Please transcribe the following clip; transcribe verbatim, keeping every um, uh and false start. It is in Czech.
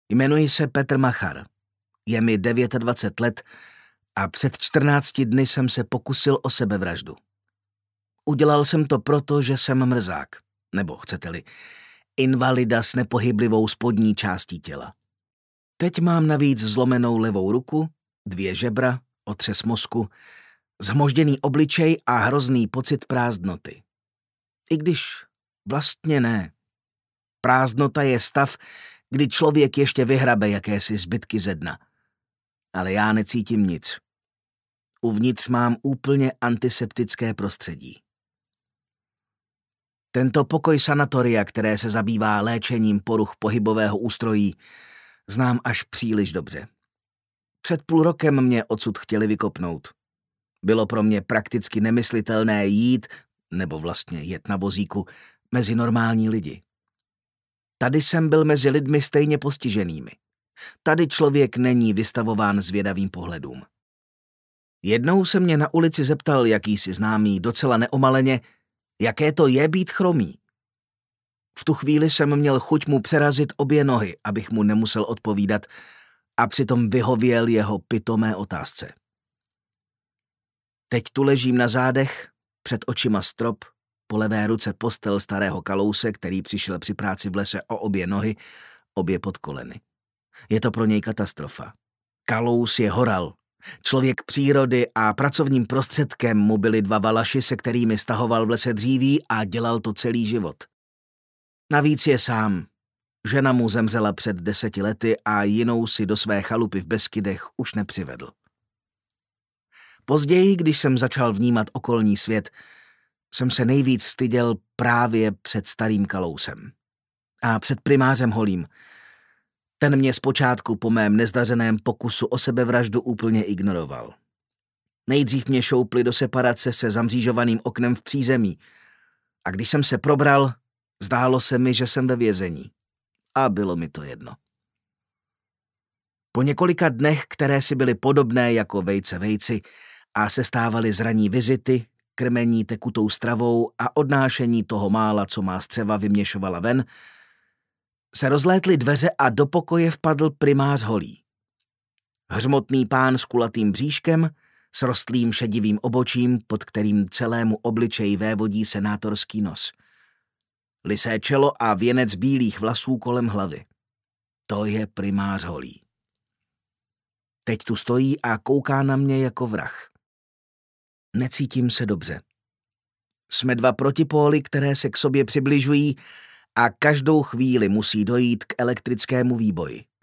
Jmenuji se Petr Machar. Je mi dvacet devět let a před čtrnácti dny jsem se pokusil o sebevraždu. Udělal jsem to proto, že jsem mrzák, nebo chcete-li, invalida s nepohyblivou spodní částí těla. Teď mám navíc zlomenou levou ruku, dvě žebra, otřes mozku, zhmožděný obličej a hrozný pocit prázdnoty. I když vlastně ne. Prázdnota je stav, kdy člověk ještě vyhrabe jakési zbytky ze dna. Ale já necítím nic. Uvnitř mám úplně antiseptické prostředí. Tento pokoj sanatoria, které se zabývá léčením poruch pohybového ústrojí, znám až příliš dobře. Před půl rokem mě odsud chtěli vykopnout. Bylo pro mě prakticky nemyslitelné jít, nebo vlastně jet na vozíku, mezi normální lidi. Tady jsem byl mezi lidmi stejně postiženými. Tady člověk není vystavován zvědavým pohledům. Jednou se mě na ulici zeptal jakýsi známý docela neomaleně, jaké to je být chromý. V tu chvíli jsem měl chuť mu přerazit obě nohy, abych mu nemusel odpovídat, a přitom vyhověl jeho pitomé otázce. Teď tu ležím na zádech, před očima strop, po levé ruce postel starého Kalouse, který přišel při práci v lese o obě nohy, obě pod koleny. Je to pro něj katastrofa. Kalous je horal. Člověk přírody a pracovním prostředkem mu byly dva valaši, se kterými stahoval v lese dříví a dělal to celý život. Navíc je sám. Žena mu zemřela před deseti lety a jinou si do své chalupy v Beskydech už nepřivedl. Později, když jsem začal vnímat okolní svět, jsem se nejvíc styděl právě před starým Kalousem. A před primářem Holým. Ten mě zpočátku po mém nezdařeném pokusu o sebevraždu úplně ignoroval. Nejdřív mě šoupli do separace se zamřížovaným oknem v přízemí. A když jsem se probral, zdálo se mi, že jsem ve vězení. A bylo mi to jedno. Po několika dnech, které si byly podobné jako vejce vejci a sestávaly z ranní vizity, krmení tekutou stravou a odnášení toho mála, co má střeva vyměšovala ven, se rozlétly dveře a do pokoje vpadl primář Holý. Hřmotný pán s kulatým bříškem, s rostlým šedivým obočím, pod kterým celému obličeji vévodí senátorský nos. Lysé čelo a věnec bílých vlasů kolem hlavy. To je primář Holý. Teď tu stojí a kouká na mě jako vrah. Necítím se dobře. Jsme dva protipóly, které se k sobě přibližují a každou chvíli musí dojít k elektrickému výboji.